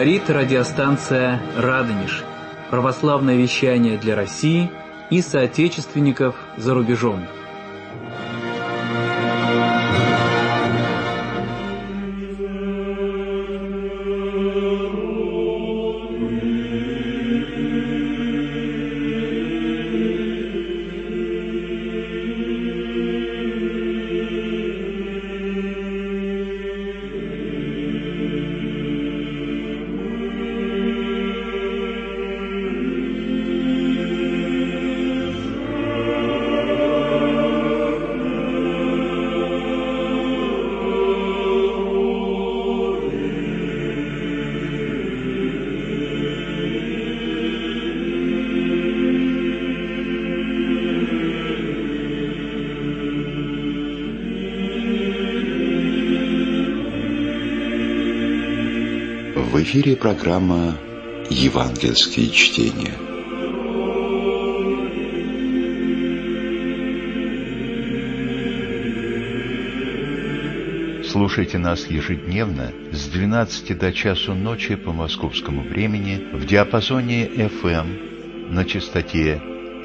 Говорит радиостанция «Радонеж». Православное вещание для России и соотечественников за рубежом. В эфире программа «Евангельские чтения». Слушайте нас ежедневно с 12 до часу ночи по московскому времени в диапазоне FM на частоте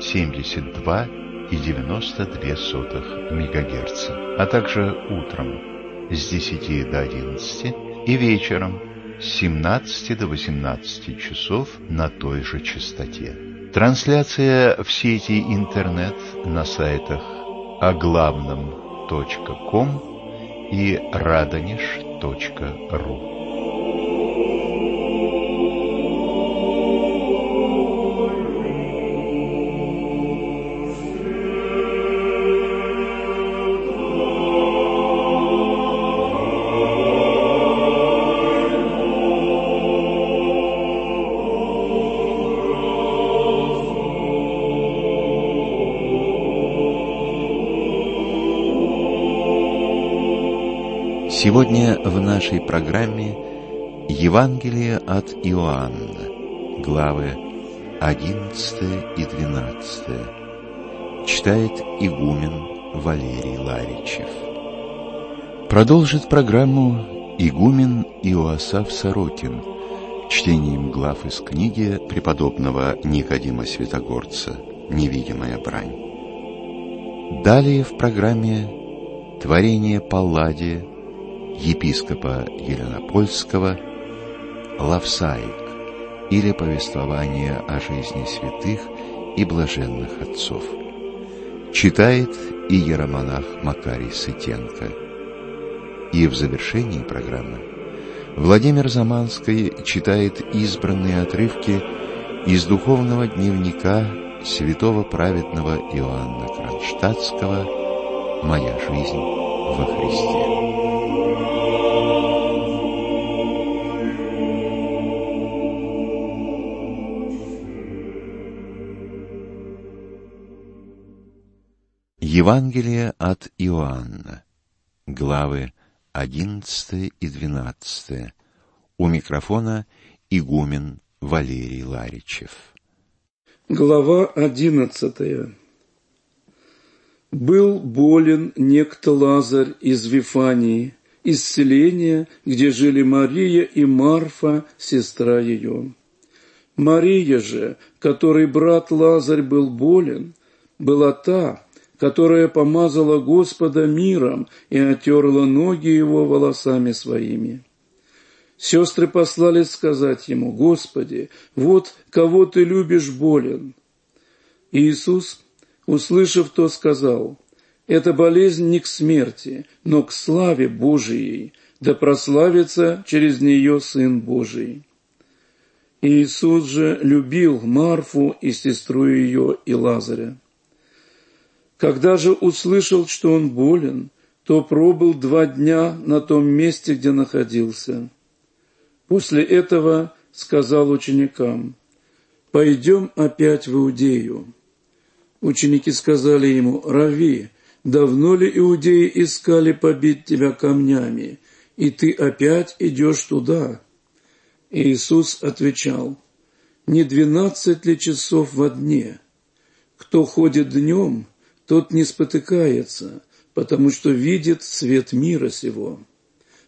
72,92 МГц, а также утром с 10 до 11 и вечером с 17 до 18 часов на той же частоте. Трансляция в сети интернет на сайтах оглавном.ком и radonish.ru. Сегодня в нашей программе Евангелие от Иоанна, главы 11 и 12. Читает игумен Валерий Ларичев. Продолжит программу игумен Иоасаф Сорокин чтением глав из книги преподобного Никодима Святогорца «Невидимая брань». Далее в программе творение Палладия, епископа Еленопольского, Лавсаик, или повествование о жизни святых и блаженных отцов. Читает иеромонах Макарий Сытенко. И в завершении программы Владимир Заманский читает избранные отрывки из духовного дневника святого праведного Иоанна Кронштадтского «Моя жизнь во Христе». Евангелие от Иоанна, главы 11 и 12. У микрофона игумен Валерий Ларичев. Глава 11. Был болен некто Лазарь из Вифании, из селения, где жили Мария и Марфа, сестра ее. Мария же, которой брат Лазарь был болен, была та, которая помазала Господа миром и отерла ноги его волосами своими. Сестры послали сказать ему: «Господи, вот кого ты любишь болен». Иисус, услышав то, сказал: «Эта болезнь не к смерти, но к славе Божией, да прославится через нее Сын Божий». Иисус же любил Марфу и сестру ее и Лазаря. Когда же услышал, что он болен, то пробыл 2 дня на том месте, где находился. После этого сказал ученикам: «Пойдем опять в Иудею». Ученики сказали ему: «Рави, давно ли иудеи искали побить тебя камнями, и ты опять идешь туда?» Иисус отвечал: «Не 12 ли часов во дне? Кто ходит днем, тот не спотыкается, потому что видит свет мира сего.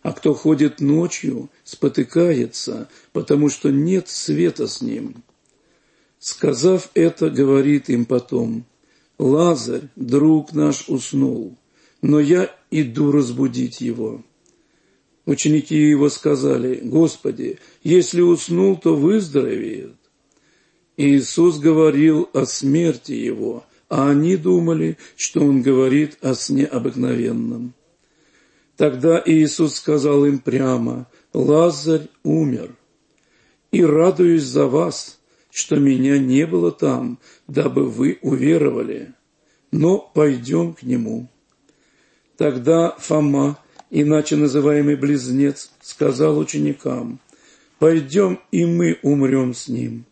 а кто ходит ночью, спотыкается, потому что нет света с ним». Сказав это, говорит им потом: «Лазарь, друг наш, уснул, но я иду разбудить его». Ученики его сказали: «Господи, если уснул, то выздоровеет». Иисус говорил о смерти его, а они думали, что он говорит о сне обыкновенном. Тогда Иисус сказал им прямо: «Лазарь умер, и радуюсь за вас, что меня не было там, дабы вы уверовали, но пойдем к нему». Тогда Фома, иначе называемый Близнец, сказал ученикам: «Пойдем, и мы умрем с ним».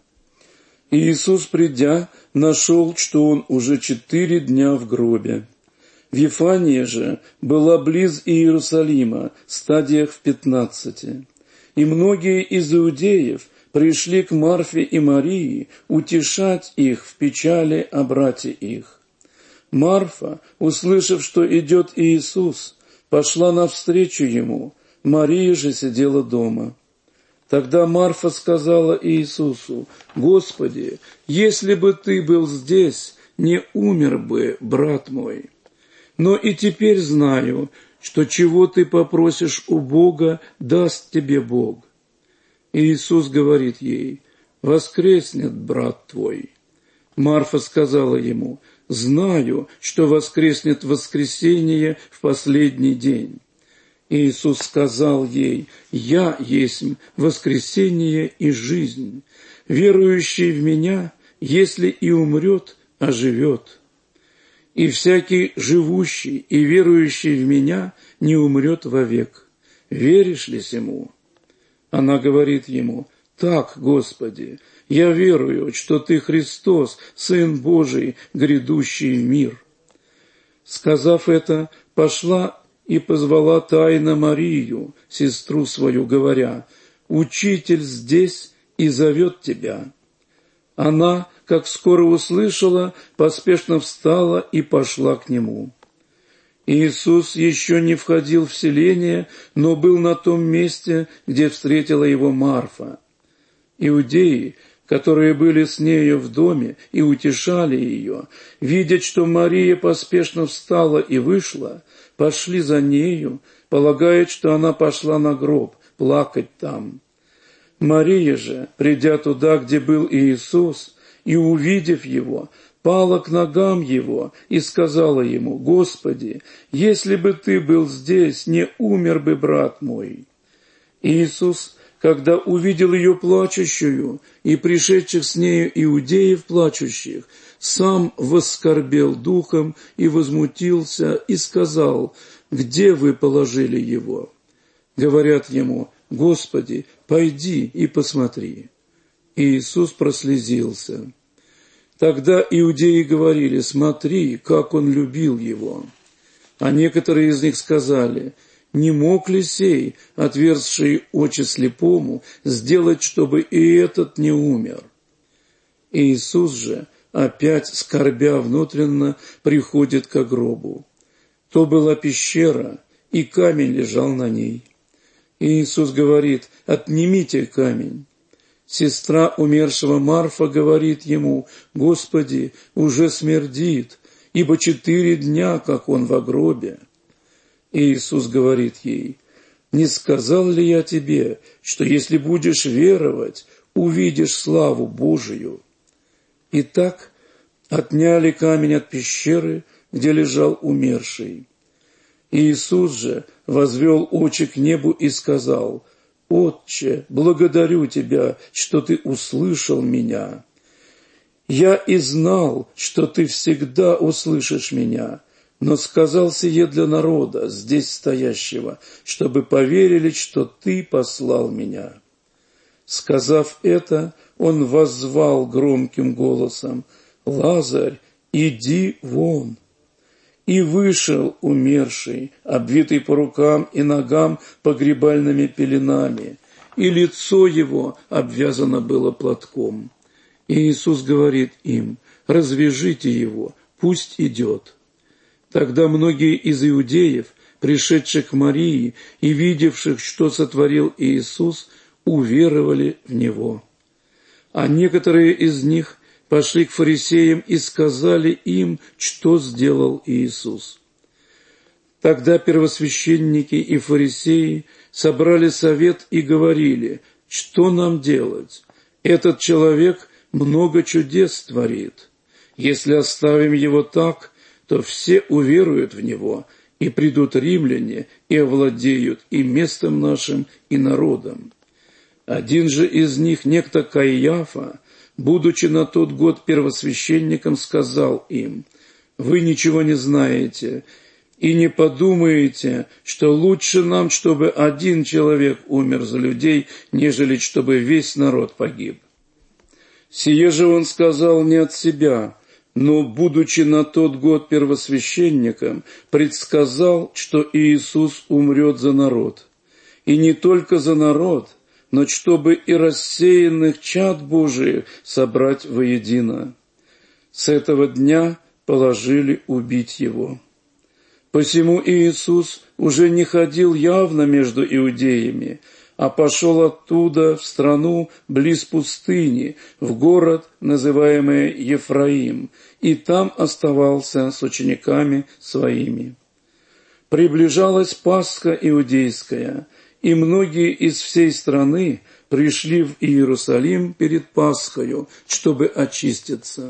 И Иисус, придя, нашел, что он уже 4 дня в гробе. Вифания же была близ Иерусалима, стадиях в 15. И многие из иудеев пришли к Марфе и Марии утешать их в печали о брате их. Марфа, услышав, что идет Иисус, пошла навстречу ему, Мария же сидела дома. Тогда Марфа сказала Иисусу: «Господи, если бы ты был здесь, не умер бы брат мой. Но и теперь знаю, что чего ты попросишь у Бога, даст тебе Бог». Иисус говорит ей: «Воскреснет брат твой». Марфа сказала ему: «Знаю, что воскреснет в воскресенье в последний день». Иисус сказал ей: «Я есть воскресение и жизнь. Верующий в Меня, если и умрет, оживет. И всякий живущий и верующий в Меня не умрет вовек. Веришь ли сему?» Она говорит ему: «Так, Господи, я верую, что Ты Христос, Сын Божий, грядущий в мир». Сказав это, пошла и позвала тайно Марию, сестру свою, говоря: «Учитель здесь и зовет тебя». Она, как скоро услышала, поспешно встала и пошла к нему. Иисус еще не входил в селение, но был на том месте, где встретила его Марфа. Иудеи, которые были с нею в доме и утешали ее, видя, что Мария поспешно встала и вышла, пошли за нею, полагая, что она пошла на гроб плакать там. Мария же, придя туда, где был Иисус, и увидев его, пала к ногам его и сказала ему: «Господи, если бы ты был здесь, не умер бы брат мой». Иисус, когда увидел ее плачущую и пришедших с нею иудеев плачущих, сам воскорбел духом и возмутился и сказал: «Где вы положили его?» Говорят ему: «Господи, пойди и посмотри». Иисус прослезился. Тогда иудеи говорили: «Смотри, как он любил его». А некоторые из них сказали: «Не мог ли сей, отверзший очи слепому, сделать, чтобы и этот не умер?» Иисус же, опять скорбя внутренно, приходит к гробу. То была пещера, и камень лежал на ней. Иисус говорит: «Отнимите камень». Сестра умершего Марфа говорит ему: «Господи, уже смердит, ибо 4 дня, как он в гробе». Иисус говорит ей: «Не сказал ли я тебе, что если будешь веровать, увидишь славу Божию?» Итак, отняли камень от пещеры, где лежал умерший. Иисус же возвел очи к небу и сказал: «Отче, благодарю Тебя, что Ты услышал меня. Я и знал, что Ты всегда услышишь меня, но сказал сие для народа, здесь стоящего, чтобы поверили, что Ты послал меня». Сказав это, Он воззвал громким голосом: «Лазарь, иди вон». И вышел умерший, обвитый по рукам и ногам погребальными пеленами, и лицо его обвязано было платком. И Иисус говорит им: «Развяжите его, пусть идет». Тогда многие из иудеев, пришедших к Марии и видевших, что сотворил Иисус, уверовали в Него. А некоторые из них пошли к фарисеям и сказали им, что сделал Иисус. Тогда первосвященники и фарисеи собрали совет и говорили: что нам делать? Этот человек много чудес творит. Если оставим его так, то все уверуют в него, и придут римляне, и овладеют и местом нашим, и народом. Один же из них, некто Каиафа, будучи на тот год первосвященником, сказал им: «Вы ничего не знаете, и не подумаете, что лучше нам, чтобы один человек умер за людей, нежели чтобы весь народ погиб. Сие же он сказал не от себя, но, будучи на тот год первосвященником, предсказал, что Иисус умрет за народ. И не только за народ, но чтобы и рассеянных чад Божиих собрать воедино. С этого дня положили убить его. Посему Иисус уже не ходил явно между иудеями, а пошел оттуда в страну близ пустыни, в город, называемый Ефраим, и там оставался с учениками своими. Приближалась Пасха иудейская, и многие из всей страны пришли в Иерусалим перед Пасхою, чтобы очиститься.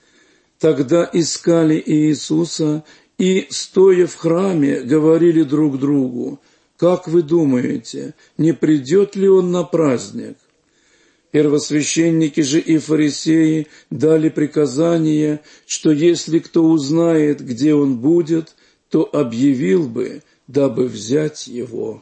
Тогда искали Иисуса и, стоя в храме, говорили друг другу: «Как вы думаете, не придет ли он на праздник?» Первосвященники же и фарисеи дали приказание, что если кто узнает, где он будет, то объявил бы, дабы взять его.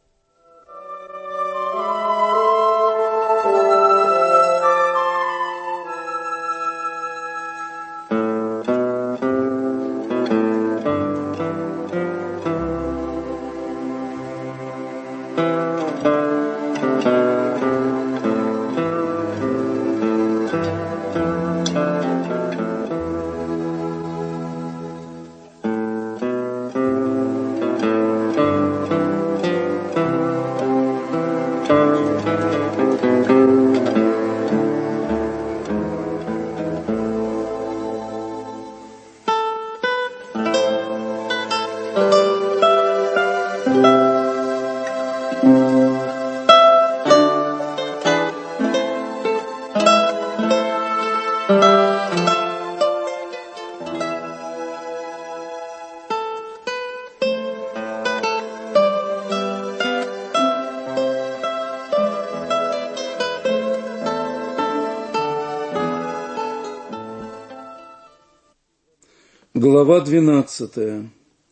Глава 12.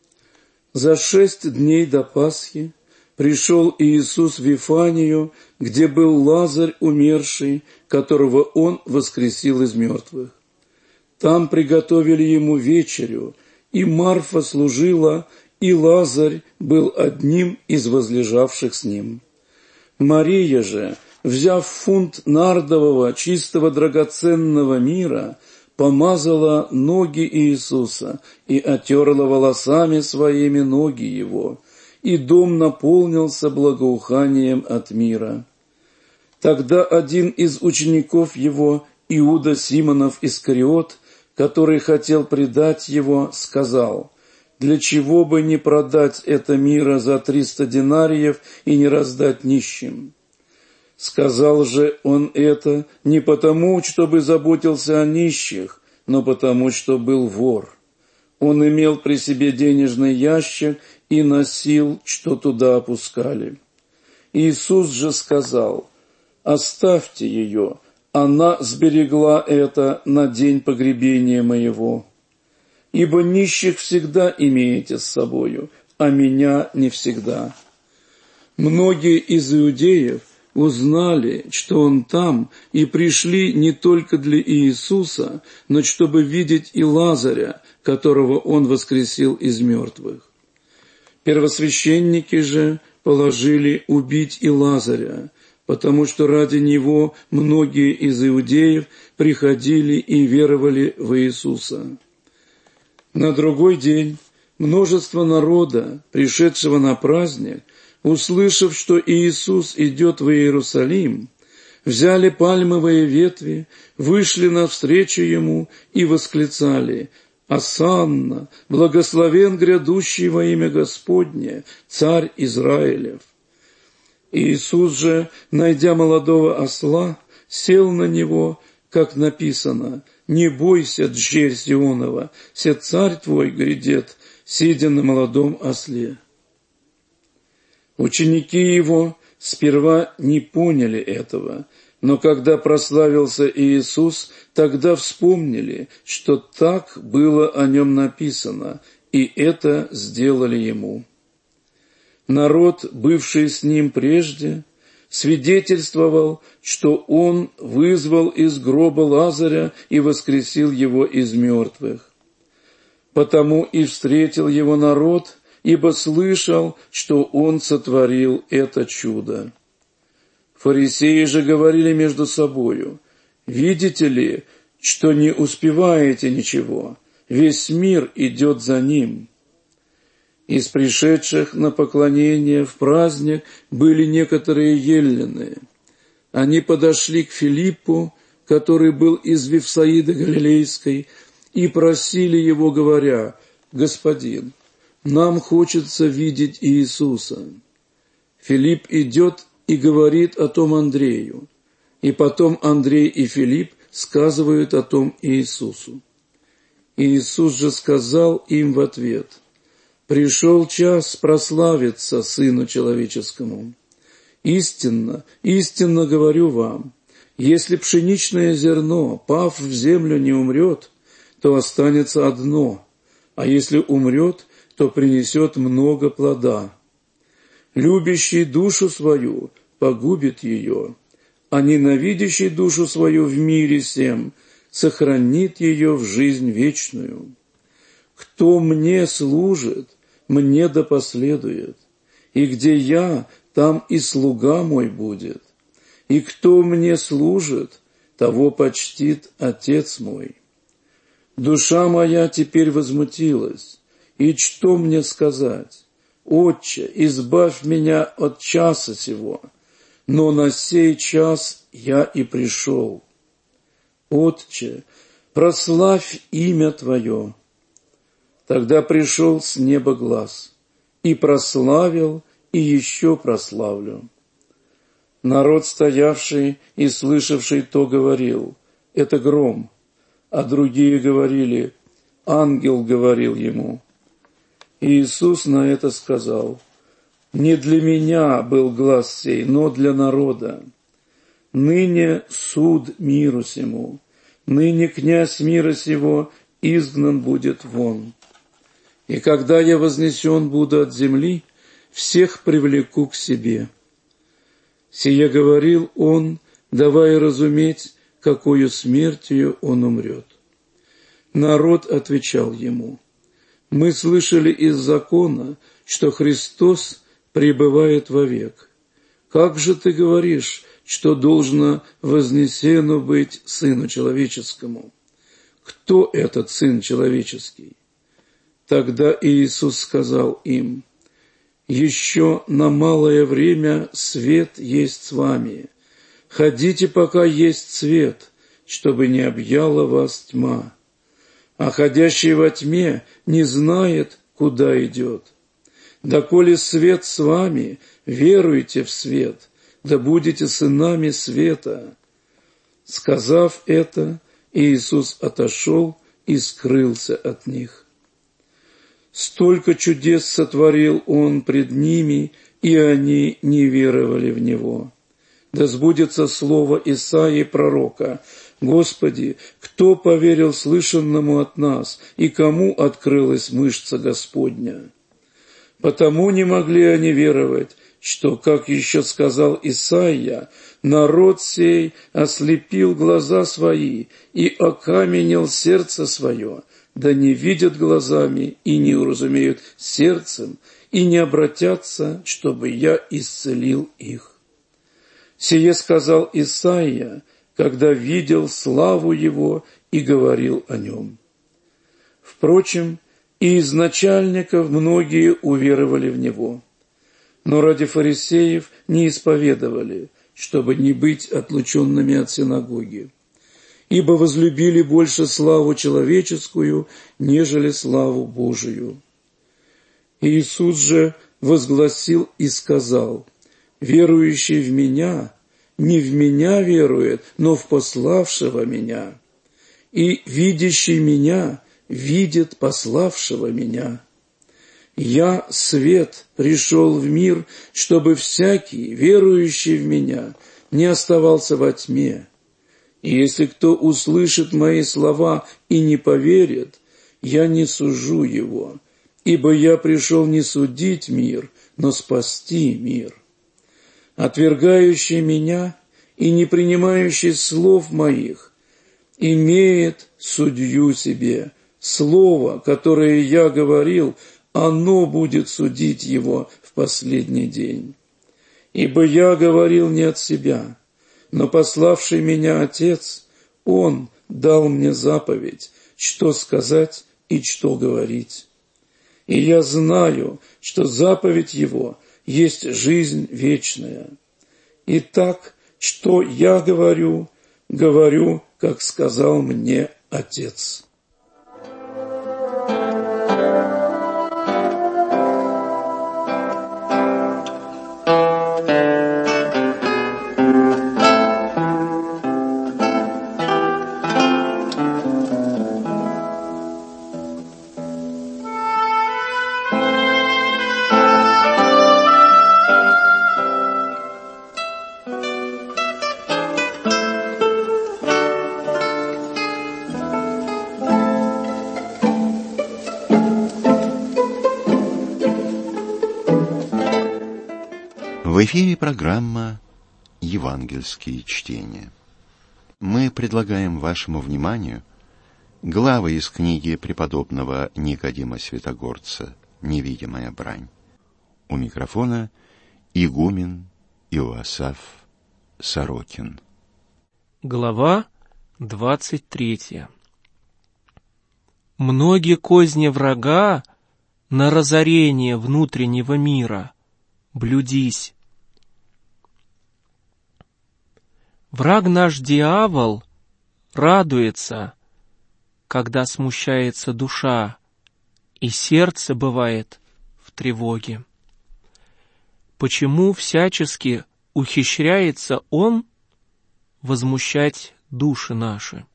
За 6 дней до Пасхи пришел Иисус в Вифанию, где был Лазарь умерший, которого Он воскресил из мертвых. Там приготовили Ему вечерю, и Марфа служила, и Лазарь был одним из возлежавших с Ним. Мария же, взяв фунт нардового чистого драгоценного мира, помазала ноги Иисуса и отерла волосами своими ноги Его, и дом наполнился благоуханием от мира. Тогда один из учеников Его, Иуда Симонов Искариот, который хотел предать Его, сказал: «Для чего бы не продать это мира за 300 денариев и не раздать нищим?» Сказал же он это не потому, чтобы заботился о нищих, но потому, что был вор. Он имел при себе денежный ящик и носил, что туда опускали. Иисус же сказал: «Оставьте ее, она сберегла это на день погребения моего. Ибо нищих всегда имеете с собою, а меня не всегда». Многие из иудеев узнали, что Он там, и пришли не только для Иисуса, но чтобы видеть и Лазаря, которого Он воскресил из мертвых. Первосвященники же положили убить и Лазаря, потому что ради него многие из иудеев приходили и веровали в Иисуса. На другой день Множество народа, пришедшего на праздник, услышав, что Иисус идет в Иерусалим, взяли пальмовые ветви, вышли навстречу Ему и восклицали: «Осанна, благословен грядущий во имя Господне, Царь Израилев». Иисус же, найдя молодого осла, сел на него, как написано: «Не бойся, дщерь Сионова, се царь твой грядет, сидя на молодом осле». Ученики Его сперва не поняли этого, но когда прославился Иисус, тогда вспомнили, что так было о Нем написано, и это сделали Ему. Народ, бывший с Ним прежде, свидетельствовал, что Он вызвал из гроба Лазаря и воскресил его из мертвых. Потому и встретил его народ, ибо слышал, что Он сотворил это чудо. Фарисеи же говорили между собою: «Видите ли, что не успеваете ничего? Весь мир идет за Ним». Из пришедших на поклонение в праздник были некоторые еллины. Они подошли к Филиппу, который был из Вифсаиды Галилейской, и просили его, говоря: «Господин, нам хочется видеть Иисуса». Филипп идет и говорит о том Андрею, и потом Андрей и Филипп сказывают о том Иисусу. Иисус же сказал им в ответ: «Пришел час прославиться Сыну Человеческому. Истинно, истинно говорю вам, если пшеничное зерно, пав в землю, не умрет, то останется одно, а если умрет, то принесет много плода. Любящий душу свою погубит ее, а ненавидящий душу свою в мире сем сохранит ее в жизнь вечную. Кто мне служит, мне да последует, и где я, там и слуга мой будет, и кто мне служит, того почтит Отец мой. Душа моя теперь возмутилась, и что мне сказать? Отче, избавь меня от часа сего, но на сей час я и пришел. Отче, прославь имя Твое». Тогда пришел с неба глас: «И прославил, и еще прославлю». Народ, стоявший и слышавший то, говорил: «Это гром», а другие говорили: «Ангел говорил ему». Иисус на это сказал: «Не для меня был глас сей, но для народа. Ныне суд миру сему, ныне князь мира сего изгнан будет вон. И когда я вознесен буду от земли, всех привлеку к себе». Сие говорил он, давая разуметь, какою смертью он умрет. Народ отвечал ему: «Мы слышали из закона, что Христос пребывает вовек. Как же ты говоришь, что должно вознесено быть Сыну Человеческому? Кто этот Сын Человеческий?» Тогда Иисус сказал им: «Еще на малое время свет есть с вами. Ходите, пока есть свет, чтобы не объяла вас тьма. А ходящий во тьме не знает, куда идет. Доколе свет с вами, веруйте в свет, да будете сынами света». Сказав это, Иисус отошел и скрылся от них. Столько чудес сотворил Он пред ними, и они не веровали в Него. Да сбудется слово Исаии пророка: «Господи, кто поверил слышанному от нас, и кому открылась мышца Господня?» Потому не могли они веровать, что, как еще сказал Исаия, народ сей ослепил глаза свои и окаменел сердце свое, да не видят глазами и не уразумеют сердцем, и не обратятся, чтобы я исцелил их. Сие сказал Исаия, когда видел славу Его и говорил о Нем. Впрочем, и из начальников многие уверовали в него. Но ради фарисеев не исповедовали, чтобы не быть отлученными от синагоги, ибо возлюбили больше славу человеческую, нежели славу Божию. Иисус же возгласил и сказал: «Верующий в Меня не в Меня верует, но в пославшего Меня, и видящий Меня видит пославшего Меня. Я, свет, пришел в мир, чтобы всякий, верующий в Меня, не оставался во тьме. И если кто услышит Мои слова и не поверит, я не сужу его, ибо я пришел не судить мир, но спасти мир. Отвергающий Меня и не принимающий слов Моих имеет судью себе. Слово, которое я говорил, оно будет судить его в последний день. Ибо я говорил не от себя, но пославший Меня Отец, Он дал мне заповедь, что сказать и что говорить. И я знаю, что заповедь Его есть жизнь вечная. Итак, что я говорю, как сказал мне Отец». В эфире программа «Евангельские чтения». Мы предлагаем вашему вниманию главы из книги преподобного Никодима Святогорца «Невидимая брань». У микрофона игумен Иоасаф Сорокин. Глава 23. Многие козни врага на разорение внутреннего мира блюдись. Враг наш дьявол радуется, когда смущается душа, и сердце бывает в тревоге. Почему всячески ухищряется он возмущать души наши?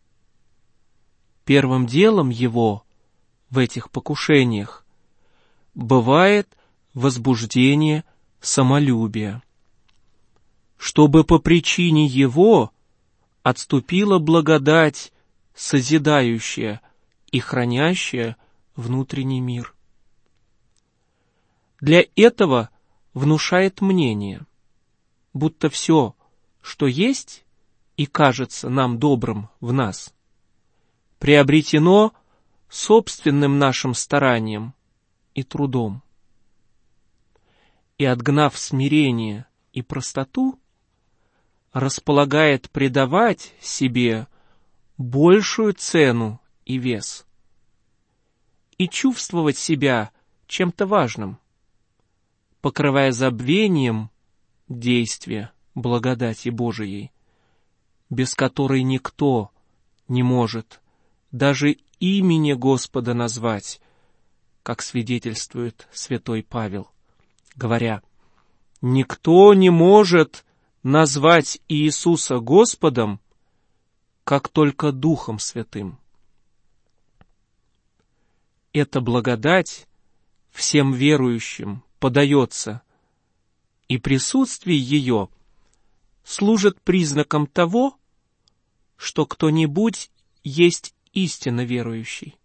Первым делом его в этих покушениях бывает возбуждение самолюбия, чтобы по причине его отступила благодать, созидающая и хранящая внутренний мир. Для этого внушает мнение, будто все, что есть и кажется нам добрым в нас, приобретено собственным нашим старанием и трудом. И, отгнав смирение и простоту, располагает придавать себе большую цену и вес, и чувствовать себя чем-то важным, покрывая забвением действия благодати Божией, без которой никто не может даже имени Господа назвать, как свидетельствует святой Павел, говоря: «Никто не может назвать Иисуса Господом, как только Духом Святым». Эта благодать всем верующим подается, и присутствие ее служит признаком того, что кто-нибудь есть истинно верующий.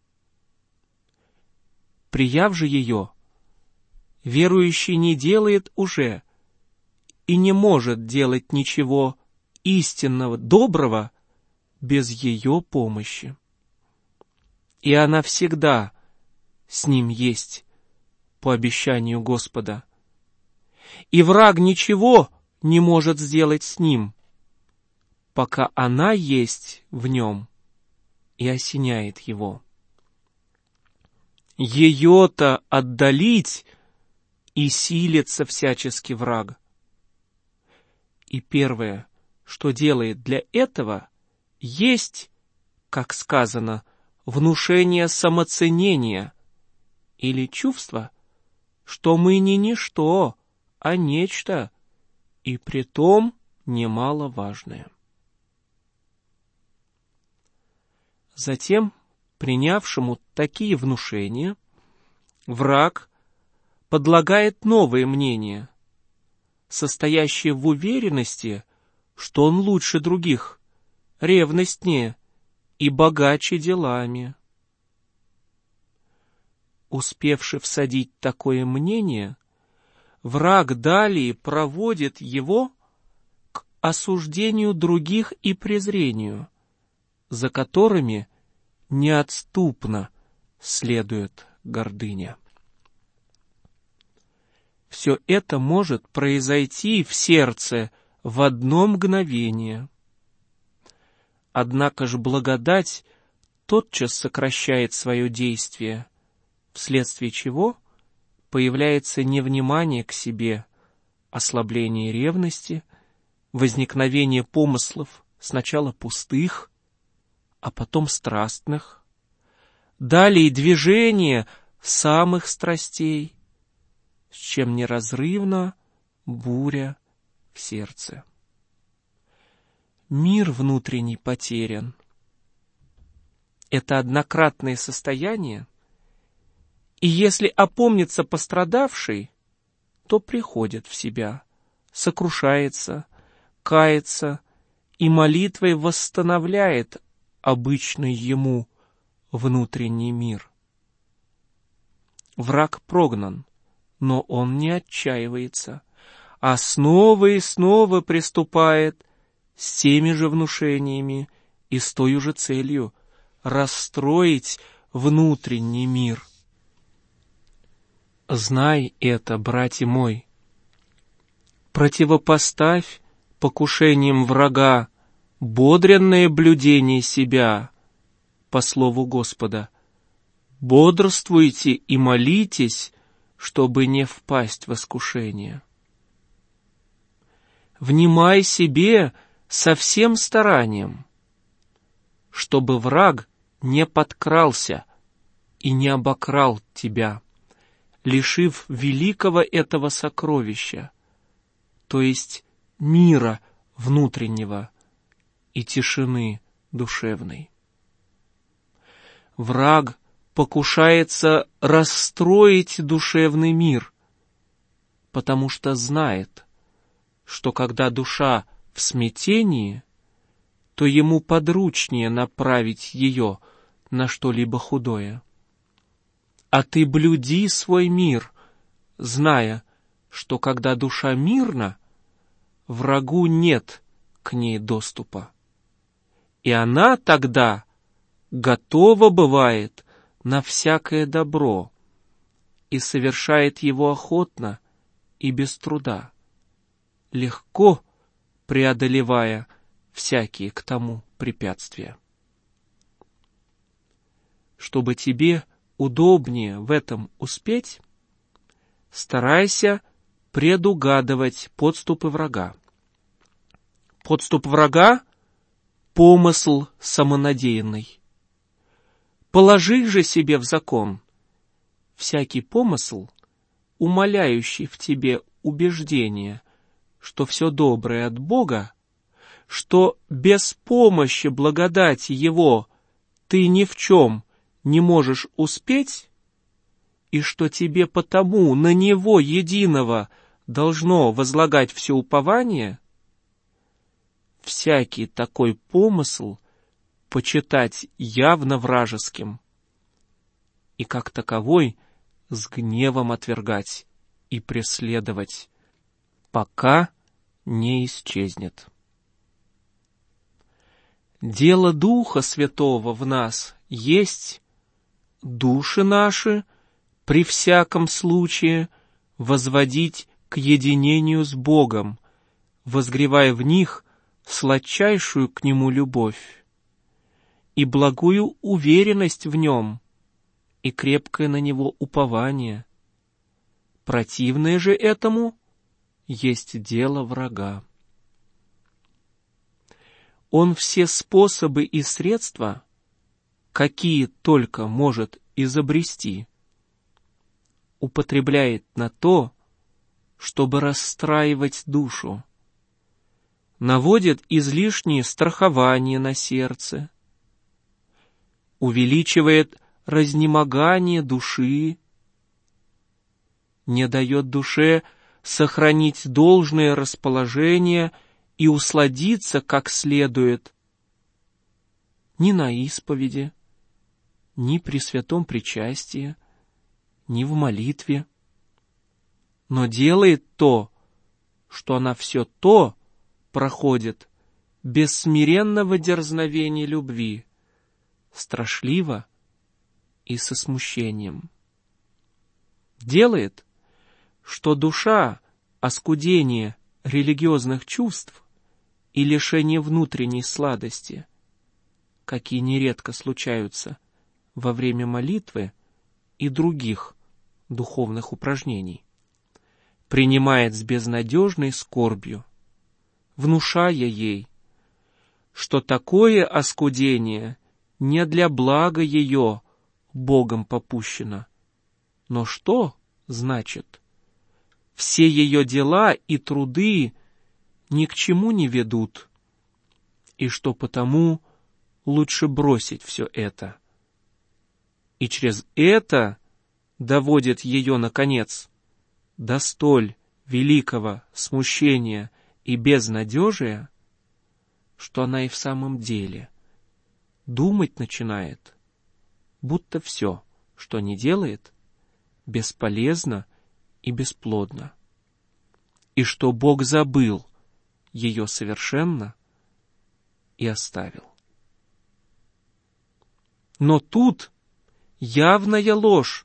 Прияв же ее, верующий не делает уже и не может делать ничего истинного, доброго без ее помощи. И она всегда с ним есть, по обещанию Господа. И враг ничего не может сделать с ним, пока она есть в нем и осеняет его. Ее-то отдалить и силится всячески враг. И первое, что делает для этого, есть, как сказано, внушение самоценения или чувство, что мы не ничто, а нечто, и притом немаловажное. Затем, принявшему такие внушения, враг подлагает новые мнения, состоящие в уверенности, что он лучше других, ревностнее и богаче делами. Успевший всадить такое мнение, враг далее проводит его к осуждению других и презрению, за которыми неотступно следует гордыня. Все это может произойти в сердце в одно мгновение. Однако ж благодать тотчас сокращает свое действие, вследствие чего появляется невнимание к себе, ослабление ревности, возникновение помыслов сначала пустых, а потом страстных, далее движение самых страстей, с чем неразрывна буря в сердце. Мир внутренний потерян. Это однократное состояние, и если опомнится пострадавший, то приходит в себя, сокрушается, кается и молитвой восстановляет обычный ему внутренний мир. Враг прогнан, но он не отчаивается, а снова и снова приступает с теми же внушениями и с той же целью расстроить внутренний мир. Знай это, братья мой. Противопоставь покушениям врага бодренное блюдение себя, по слову Господа. Бодрствуйте и молитесь, чтобы не впасть в искушение. Внимай себе со всем старанием, чтобы враг не подкрался и не обокрал тебя, лишив великого этого сокровища, то есть мира внутреннего и тишины душевной. Враг покушается расстроить душевный мир, потому что знает, что когда душа в смятении, то ему подручнее направить ее на что-либо худое. А ты блюди свой мир, зная, что когда душа мирна, врагу нет к ней доступа. И она тогда готова бывает на всякое добро и совершает его охотно и без труда, легко преодолевая всякие к тому препятствия. Чтобы тебе удобнее в этом успеть, старайся предугадывать подступы врага. Подступ врага — помысл самонадеянный. Положи же себе в закон всякий помысл, умаляющий в тебе убеждение, что все доброе от Бога, что без помощи благодати Его ты ни в чем не можешь успеть, и что тебе потому на Него единого должно возлагать все упование, всякий такой помысл почитать явно вражеским и как таковой с гневом отвергать и преследовать, пока не исчезнет. Дело Духа Святого в нас есть души наши при всяком случае возводить к единению с Богом, возгревая в них сладчайшую к Нему любовь и благую уверенность в Нем, и крепкое на него упование. Противное же этому есть дело врага. Он все способы и средства, какие только может изобрести, употребляет на то, чтобы расстраивать душу, наводит излишние страхования на сердце, увеличивает разнемогание души, не дает душе сохранить должное расположение и усладиться как следует ни на исповеди, ни при святом причастии, ни в молитве, но делает то, что она все то проходит без смиренного дерзновения любви, страшливо и со смущением. Делает, что душа оскудение религиозных чувств и лишение внутренней сладости, какие нередко случаются во время молитвы и других духовных упражнений, принимает с безнадежной скорбью, внушая ей, что такое оскудение не для блага ее Богом попущено, но что значит, все ее дела и труды ни к чему не ведут, и что потому лучше бросить все это. И через это доводит ее, наконец, до столь великого смущения и безнадежия, что она и в самом деле думать начинает, будто все, что не делает, бесполезно и бесплодно, и что Бог забыл ее совершенно и оставил. Но тут явная ложь.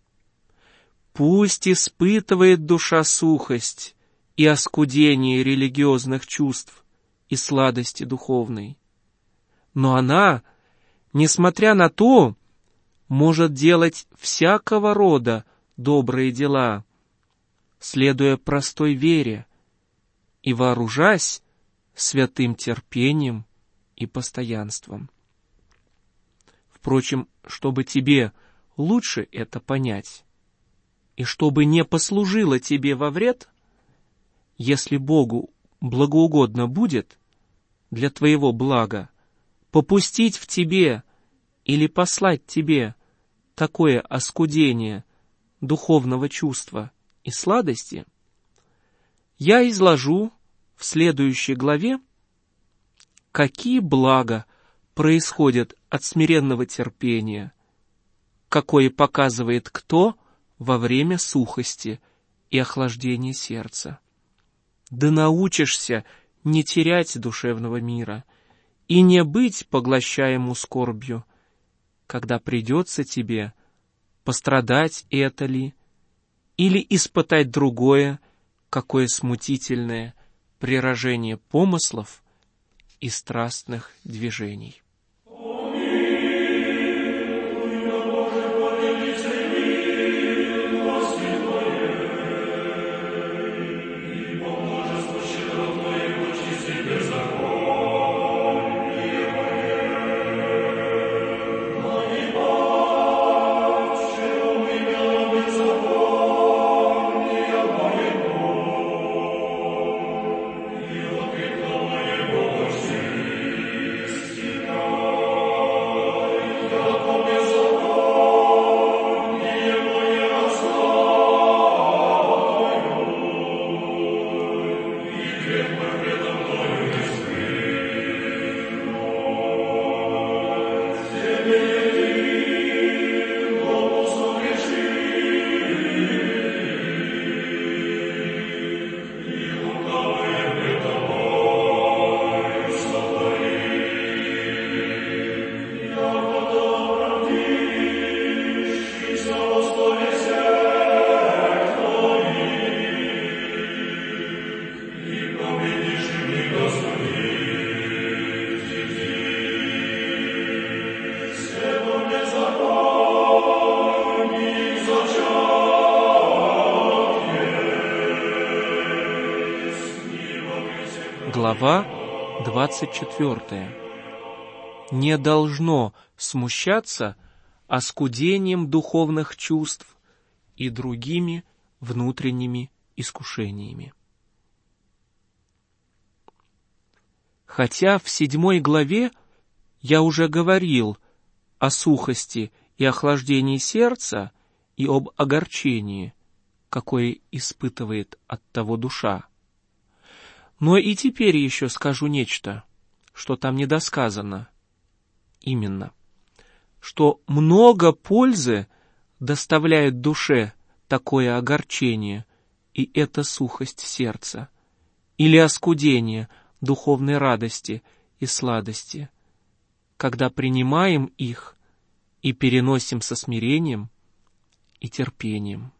Пусть испытывает душа сухость и оскудение религиозных чувств и сладости духовной, но она, несмотря на то, может делать всякого рода добрые дела, следуя простой вере и вооружаясь святым терпением и постоянством. Впрочем, чтобы тебе лучше это понять, и чтобы не послужило тебе во вред, если Богу благоугодно будет для твоего блага попустить в тебе или послать тебе такое оскудение духовного чувства и сладости, я изложу в следующей главе, какие блага происходят от смиренного терпения, какое показывает кто во время сухости и охлаждения сердца. Да научишься не терять душевного мира и не быть поглощаемому скорбью, когда придется тебе пострадать это ли, или испытать другое, какое смутительное прирожение помыслов и страстных движений. Истина глава 24. Не должно смущаться оскудением духовных чувств и другими внутренними искушениями. Хотя в 7 главе я уже говорил о сухости и охлаждении сердца и об огорчении, какое испытывает от того душа. Но и теперь еще скажу нечто, что там недосказано. Именно, что много пользы доставляет душе такое огорчение и эта сухость сердца, или оскудение духовной радости и сладости, когда принимаем их и переносим со смирением и терпением.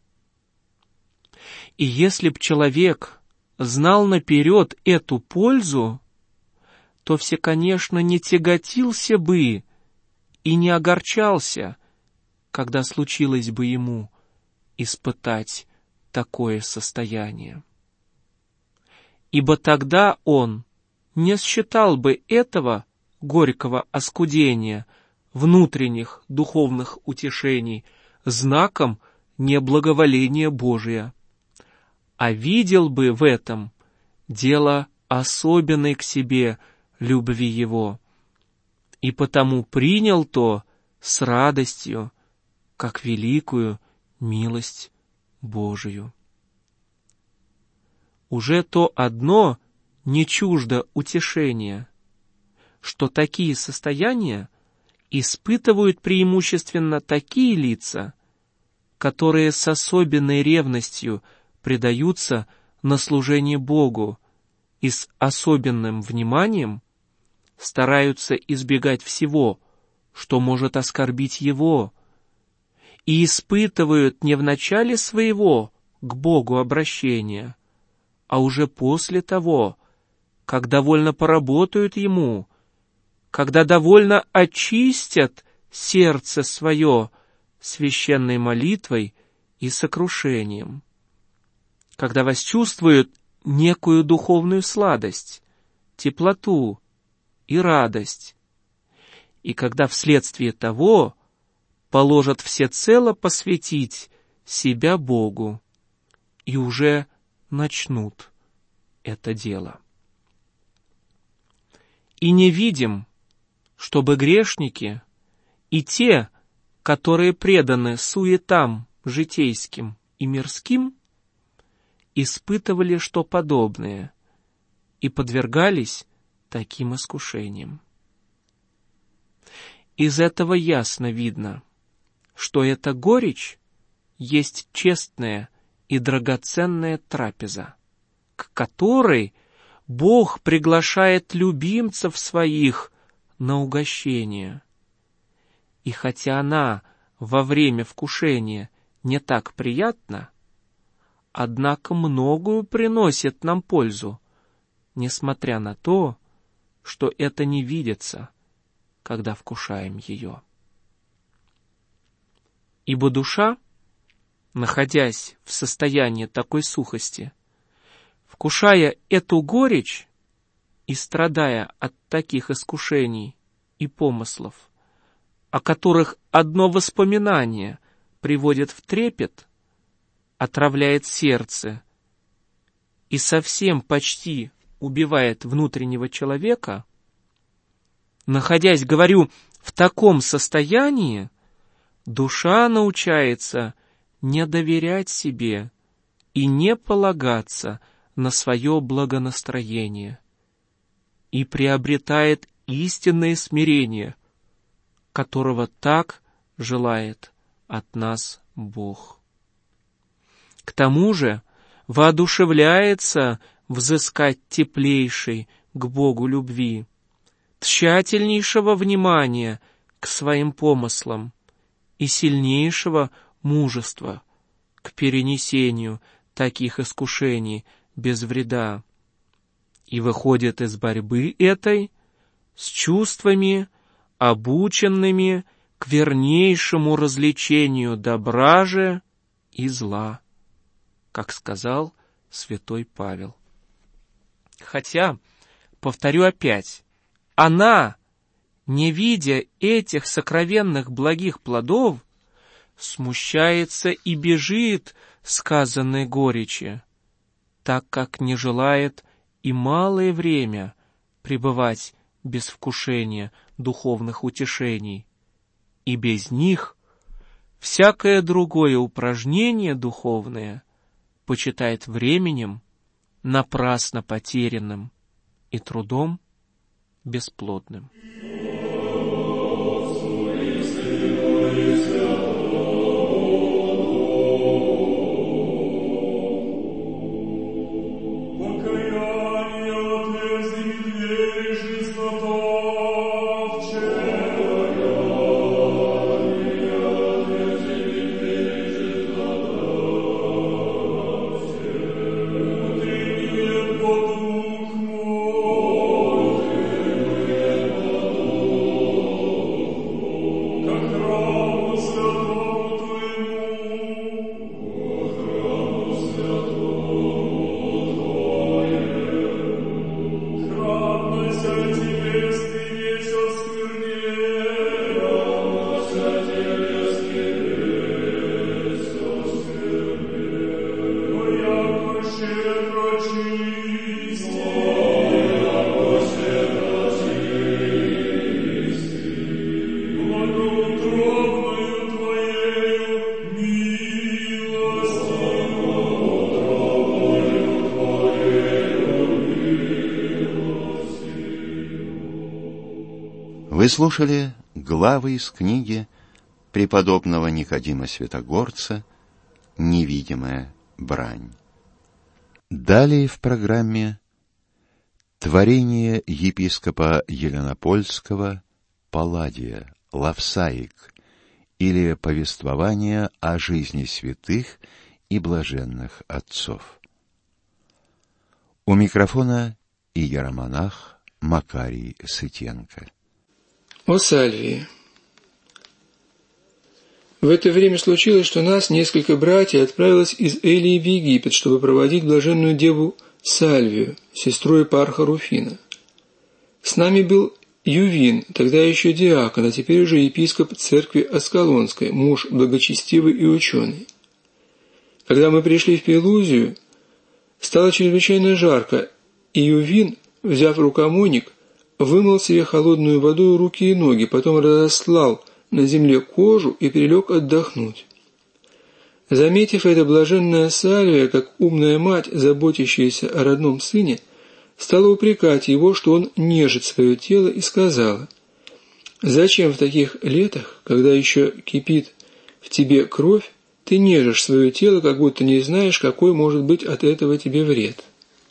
И если б человек знал наперед эту пользу, то все, конечно, не тяготился бы и не огорчался, когда случилось бы ему испытать такое состояние. Ибо тогда он не считал бы этого горького оскудения внутренних духовных утешений знаком неблаговоления Божия, а видел бы в этом дело особенной к себе любви его, и потому принял то с радостью, как великую милость Божию. Уже то одно не чуждо утешения, что такие состояния испытывают преимущественно такие лица, которые с особенной ревностью предаются на служение Богу и с особенным вниманием стараются избегать всего, что может оскорбить Его, и испытывают не в начале своего к Богу обращения, а уже после того, как довольно поработают Ему, когда довольно очистят сердце свое священной молитвой и сокрушением, когда восчувствуют некую духовную сладость, теплоту и радость, и когда вследствие того положат всецело посвятить себя Богу и уже начнут это дело. И не видим, чтобы грешники и те, которые преданы суетам житейским и мирским, испытывали что подобное и подвергались таким искушениям. Из этого ясно видно, что эта горечь есть честная и драгоценная трапеза, к которой Бог приглашает любимцев своих на угощение. И хотя она во время вкушения не так приятна, однако многую приносит нам пользу, несмотря на то, что это не видится, когда вкушаем ее. Ибо душа, находясь в состоянии такой сухости, вкушая эту горечь и страдая от таких искушений и помыслов, о которых одно воспоминание приводит в трепет, отравляет сердце и совсем почти убивает внутреннего человека, находясь, говорю, в таком состоянии, душа научается не доверять себе и не полагаться на свое благонастроение и приобретает истинное смирение, которого так желает от нас Бог. К тому же воодушевляется взыскать теплейшей к Богу любви, тщательнейшего внимания к своим помыслам и сильнейшего мужества к перенесению таких искушений без вреда, и выходит из борьбы этой с чувствами, обученными к вернейшему развлечению добра же и зла, как сказал святой Павел. Хотя повторю опять, она, не видя этих сокровенных благих плодов, смущается и бежит сказанной горечи, так как не желает и малое время пребывать без вкушения духовных утешений, и без них всякое другое упражнение духовное почитает временем напрасно потерянным и трудом бесплодным. Вы слушали главы из книги преподобного Никодима Святогорца «Невидимая брань». Далее в программе творение епископа Еленопольского Палладия «Лавсаик» или повествование о жизни святых и блаженных отцов. У микрофона иеромонах Макарий Сытенко. О Сальвии. В это время случилось, что нас, несколько братьев, отправилось из Элии в Египет, чтобы проводить блаженную деву Сальвию, сестру епарха Руфина. С нами был Ювин, тогда еще диакон, а теперь уже епископ церкви Аскалонской, муж благочестивый и ученый. Когда мы пришли в Пелузию, стало чрезвычайно жарко, и Ювин, взяв рукомойник, вымыл себе холодную водой руки и ноги, потом разослал на земле кожу и прилег отдохнуть. Заметив это, блаженная Сальвия, как умная мать, заботящаяся о родном сыне, стала упрекать его, что он нежит свое тело, и сказала: «Зачем в таких летах, когда еще кипит в тебе кровь, ты нежишь свое тело, как будто не знаешь, какой может быть от этого тебе вред?»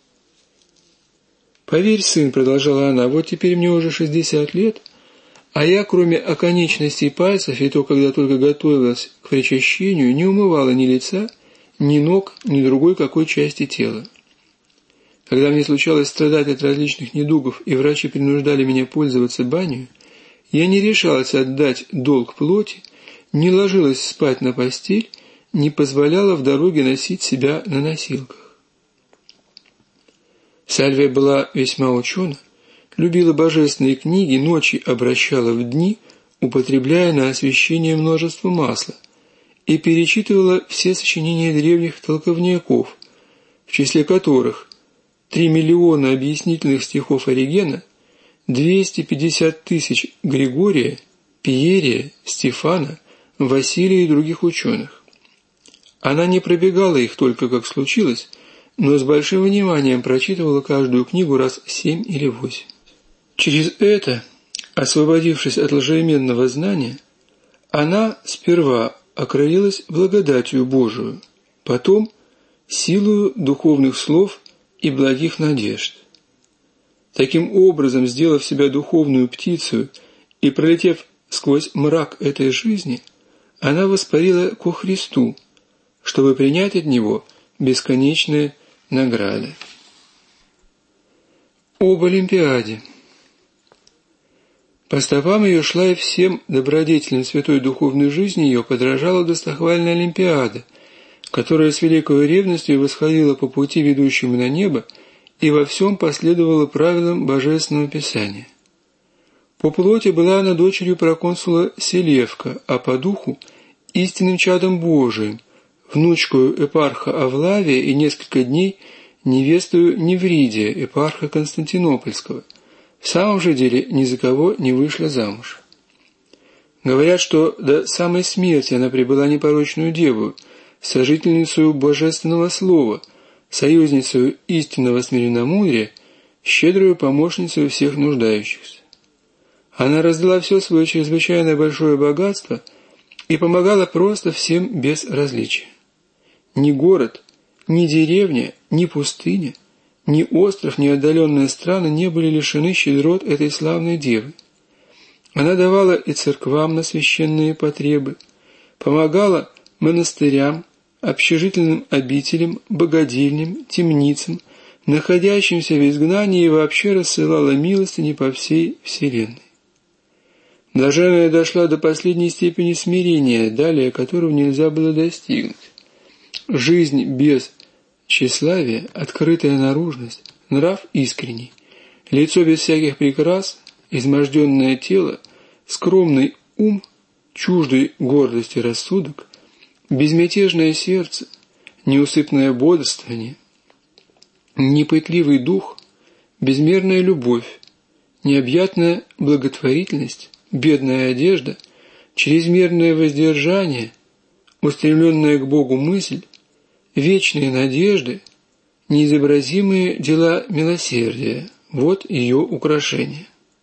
«Поверь, сын, — продолжала она, — вот теперь мне уже 60 лет, а я, кроме оконечностей пальцев, и то, когда только готовилась к причащению, не умывала ни лица, ни ног, ни другой какой части тела. Когда мне случалось страдать от различных недугов, и врачи принуждали меня пользоваться баней, я не решалась отдать долг плоти, не ложилась спать на постель, не позволяла в дороге носить себя на носилках. Сальвия была весьма учена, любила божественные книги, ночи обращала в дни, употребляя на освящение множество масла, и перечитывала все сочинения древних толковников, в числе которых 3 миллиона объяснительных стихов Оригена, 250 тысяч Григория, Пиерия, Стефана, Василия и других ученых. Она не пробегала их только как случилось, но с большим вниманием прочитывала каждую книгу раз 7 или 8. Через это, освободившись от лжеименного знания, она сперва окрылилась благодатью Божию, потом силою духовных слов и благих надежд. Таким образом, сделав себя духовную птицу и пролетев сквозь мрак этой жизни, она воспарила ко Христу, чтобы принять от Него бесконечные награды. Об Олимпиаде. По стопам ее шла и всем добродетельным святой духовной жизни ее подражала достохвальная Олимпиада, которая с великой ревностью восходила по пути, ведущему на небо, и во всем последовала правилам Божественного Писания. По плоти была она дочерью проконсула Селевка, а по духу – истинным чадом Божиим, внучкою епарха Авлавия и несколько дней невестою Невридия, епарха Константинопольского. В самом же деле ни за кого не вышла замуж. Говорят, что до самой смерти она пребыла непорочную деву, сожительницею Божественного Слова, союзницею истинного смиренномудрия, щедрую помощницею всех нуждающихся. Она раздала все свое чрезвычайно большое богатство и помогала просто всем без различия. Ни город, ни деревня, ни пустыня, ни остров, ни отдаленные страны не были лишены щедрот этой славной девы. Она давала и церквам на священные потребы, помогала монастырям, общежительным обителям, богадельням, темницам, находящимся в изгнании, и вообще рассылала милостыни по всей вселенной. Блаженная дошла до последней степени смирения, далее которого нельзя было достигнуть. Жизнь без тщеславия, открытая наружность, нрав искренний, лицо без всяких прикрас, изможденное тело, скромный ум, чуждый гордости рассудок, безмятежное сердце, неусыпное бодрствование, непытливый дух, безмерная любовь, необъятная благотворительность, бедная одежда, чрезмерное воздержание, устремленная к Богу мысль, вечные надежды, неизобразимые дела милосердия – вот ее украшение.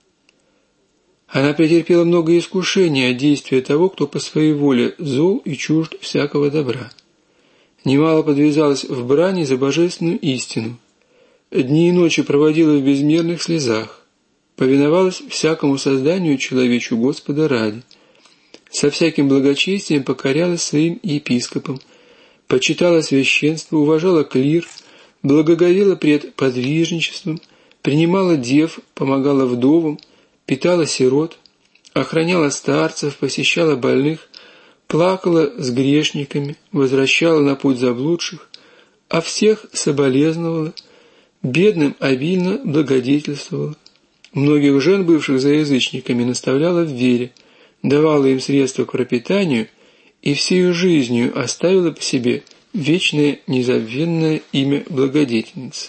Она претерпела много искушений от действия того, кто по своей воле зол и чужд всякого добра. Немало подвязалась в брани за божественную истину, дни и ночи проводила в безмерных слезах, повиновалась всякому созданию человечу Господа ради, со всяким благочестием покорялась своим епископам, почитала священство, уважала клир, благоговела пред подвижничеством, принимала дев, помогала вдовам, питала сирот, охраняла старцев, посещала больных, плакала с грешниками, возвращала на путь заблудших, а всех соболезновала, бедным обильно благодетельствовала. Многих жен, бывших за язычниками, наставляла в вере, давала им средства к пропитанию и всею жизнью оставила по себе вечное незабвенное имя благодетельницы.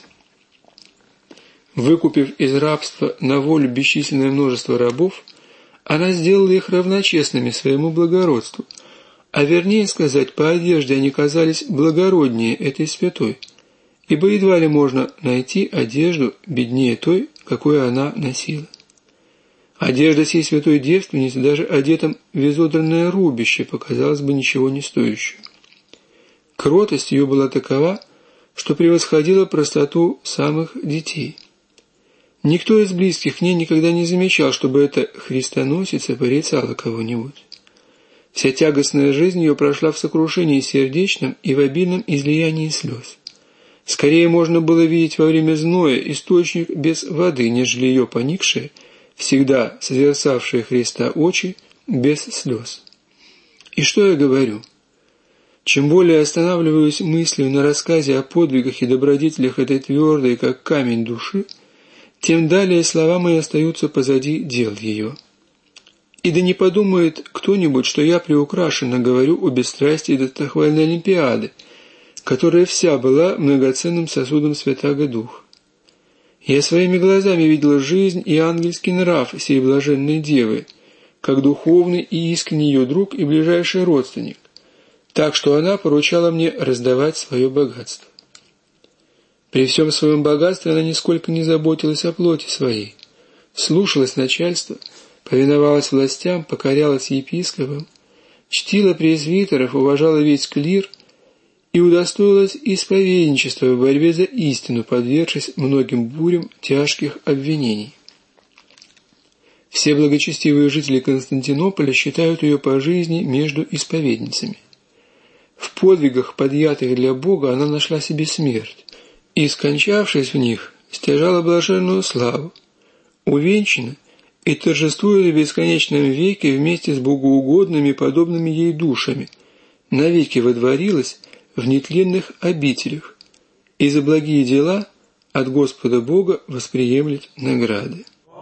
Выкупив из рабства на волю бесчисленное множество рабов, она сделала их равночестными своему благородству, а вернее сказать, по одежде они казались благороднее этой святой, ибо едва ли можно найти одежду беднее той, какую она носила. Одежда сей святой девственницы даже одетым в изодранное рубище показалось бы ничего не стоящей. Кротость ее была такова, что превосходила простоту самых детей. Никто из близких к ней никогда не замечал, чтобы эта христоносица порицала кого-нибудь. Вся тягостная жизнь ее прошла в сокрушении сердечном и в обильном излиянии слез. Скорее можно было видеть во время зноя источник без воды, нежели ее поникшие, всегда созерцавшие Христа очи без слез. И что я говорю? Чем более останавливаюсь мыслью на рассказе о подвигах и добродетелях этой твердой, как камень души, тем далее слова мои остаются позади дел ее. И да не подумает кто-нибудь, что я приукрашенно говорю о бесстрастии достохвальной Олимпиады, которая вся была многоценным сосудом Святаго Духа. Я своими глазами видела жизнь и ангельский нрав сей блаженной девы, как духовный и искренний ее друг и ближайший родственник, так что она поручала мне раздавать свое богатство. При всем своем богатстве она нисколько не заботилась о плоти своей, слушалась начальства, повиновалась властям, покорялась епископам, чтила пресвитеров, уважала весь клир и удостоилась исповедничества в борьбе за истину, подвергшись многим бурям тяжких обвинений. Все благочестивые жители Константинополя считают ее по жизни между исповедницами. В подвигах, подъятых для Бога, она нашла себе смерть, и, скончавшись в них, стяжала блаженную славу, увенчана и торжествует в бесконечном веке вместе с богоугодными, подобными ей душами, навеки водворилась в нетленных обителях, и за благие дела от Господа Бога восприемлет награды.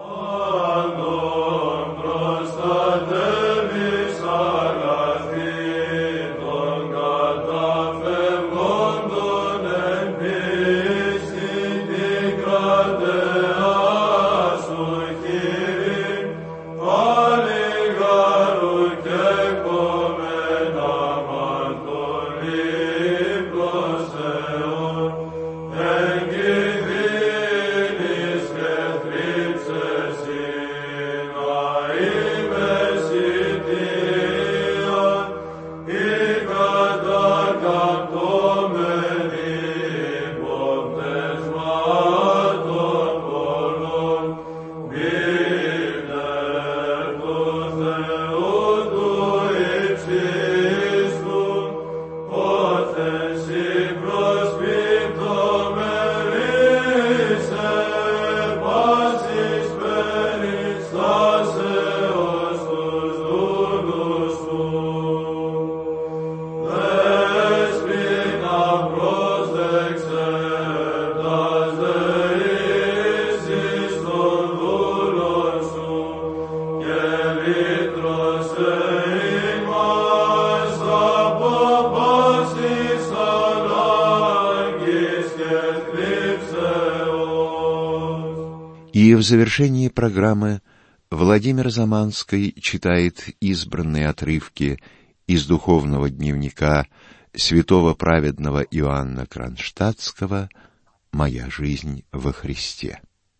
И в завершении программы Владимир Заманский читает избранные отрывки из духовного дневника святого праведного Иоанна Кронштадтского «Моя жизнь во Христе».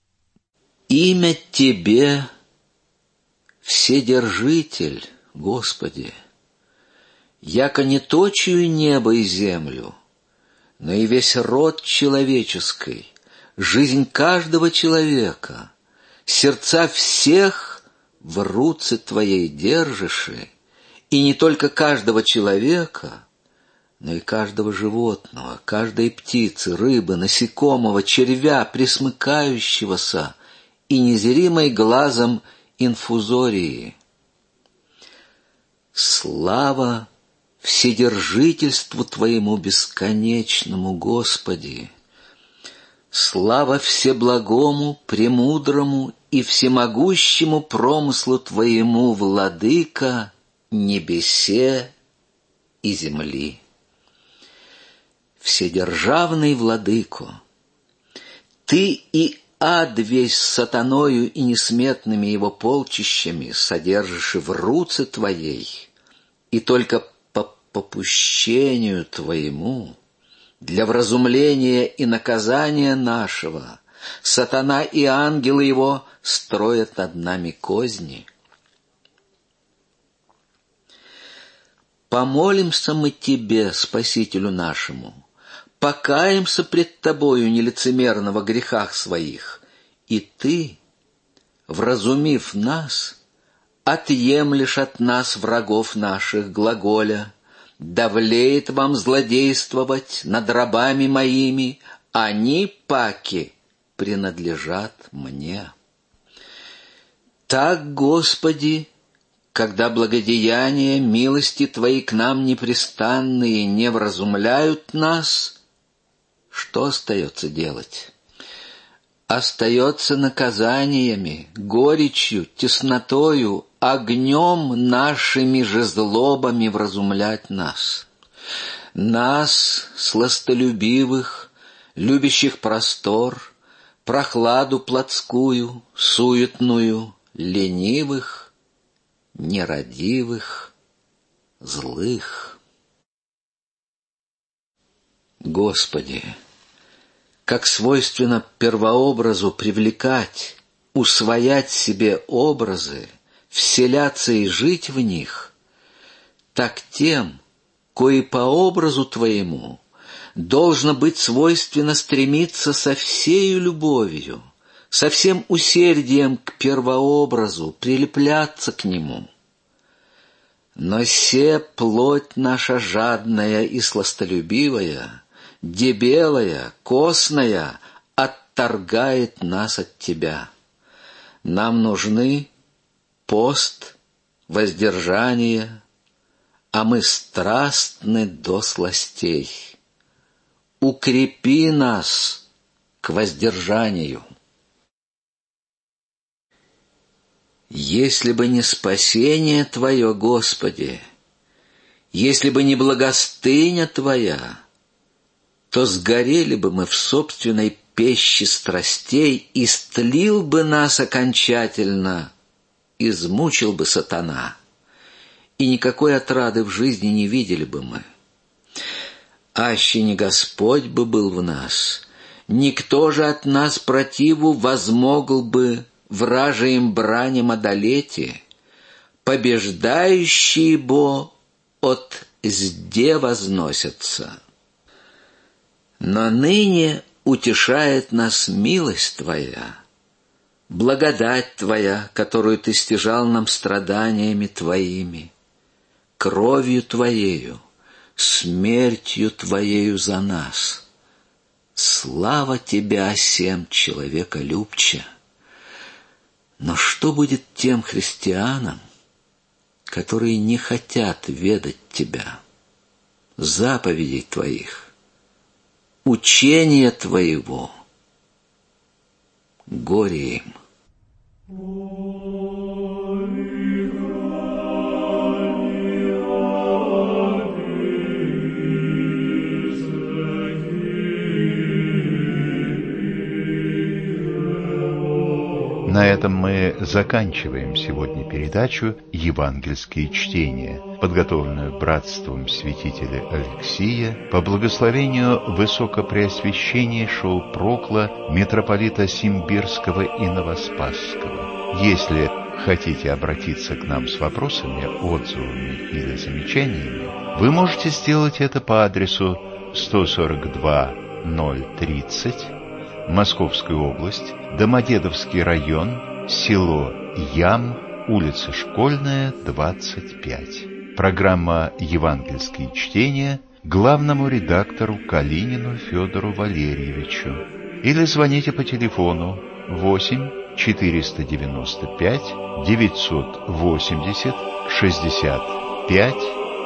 Имя Тебе, Вседержитель, Господи, яко не точию небо и землю, но и весь род человеческий, жизнь каждого человека, сердца всех в руце Твоей держишь, и не только каждого человека, но и каждого животного, каждой птицы, рыбы, насекомого, червя, пресмыкающегося и незримой глазом инфузории. Слава Вседержительству Твоему бесконечному, Господи! Слава всеблагому, премудрому и всемогущему промыслу Твоему, Владыка небесе и земли. Вседержавный Владыко, Ты и ад весь с сатаною и несметными его полчищами содержишь и в руце Твоей, и только по попущению Твоему, для вразумления и наказания нашего, сатана и ангелы его строят над нами козни. Помолимся мы Тебе, Спасителю нашему, покаемся пред Тобою нелицемерно во грехах своих, и Ты, вразумив нас, отъемлешь от нас врагов наших, глаголя: «Довлеет вам злодействовать над рабами моими, они, паки, принадлежат мне». Так, Господи, когда благодеяния, милости Твои к нам непрестанные не вразумляют нас, что остается делать? Остается наказаниями, горечью, теснотою, огнем нашими же злобами вразумлять нас. Нас, сластолюбивых, любящих простор, прохладу плотскую, суетную, ленивых, нерадивых, злых. Господи, как свойственно первообразу привлекать, усвоять себе образы, вселяться и жить в них, так тем, кои по образу Твоему должно быть свойственно стремиться со всею любовью, со всем усердием к первообразу, прилепляться к нему. Но се плоть наша жадная и сластолюбивая, дебелая, косная, отторгает нас от Тебя. Нам нужны пост, воздержание, а мы страстны до сластей. Укрепи нас к воздержанию. Если бы не спасение Твое, Господи, если бы не благостыня Твоя, то сгорели бы мы в собственной пеще страстей, и стлил бы нас окончательно, измучил бы сатана, и никакой отрады в жизни не видели бы мы. Аще не Господь бы был в нас, никто же от нас противу возмогл бы вражием бранем одолете, побеждающие бо от зде возносятся. Но ныне утешает нас милость Твоя, благодать Твоя, которую Ты стяжал нам страданиями Твоими, кровью Твоею, смертью Твоею за нас. Слава Тебя всем человеколюбче! Но что будет тем христианам, которые не хотят ведать Тебя, заповедей Твоих, учения Твоего? Горе им. На этом мы заканчиваем сегодня передачу «Евангельские чтения», подготовленную братством святителя Алексия по благословению Высокопреосвященнейшего Прокла митрополита Симбирского и Новоспасского. Если хотите обратиться к нам с вопросами, отзывами или замечаниями, вы можете сделать это по адресу 142-030, Московская область, Домодедовский район, село Ям, улица Школьная, 25. Программа «Евангельские чтения» главному редактору Калинину Федору Валерьевичу. Или звоните по телефону 8 495 980 65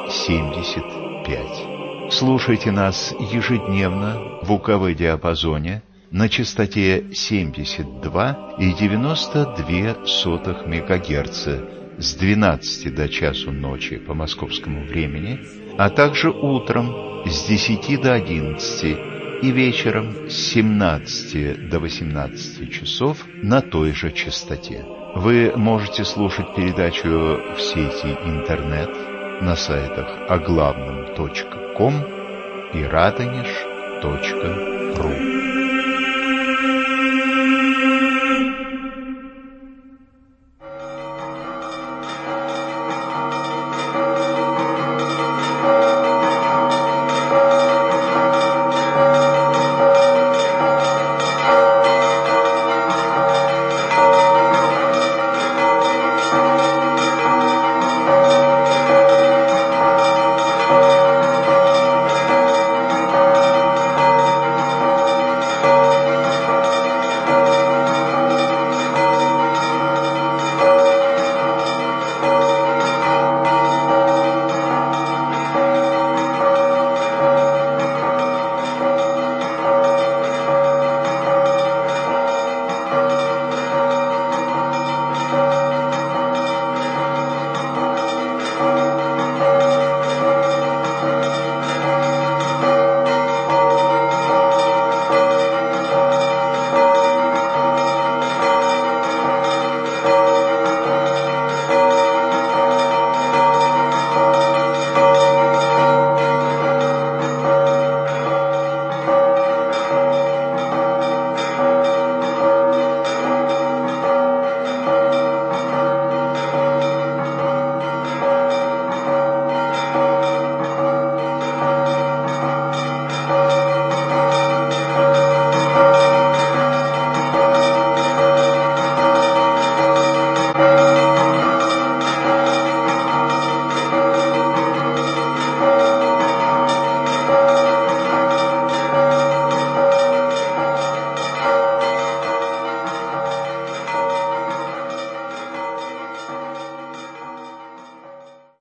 75. Слушайте нас ежедневно в УКВ-диапазоне на частоте 72,92 МГц с 12 до часу ночи по московскому времени, а также утром с 10 до 11 и вечером с 17 до 18 часов на той же частоте. Вы можете слушать передачу в сети интернет на сайтах оглавном.ком и радонеж.ру.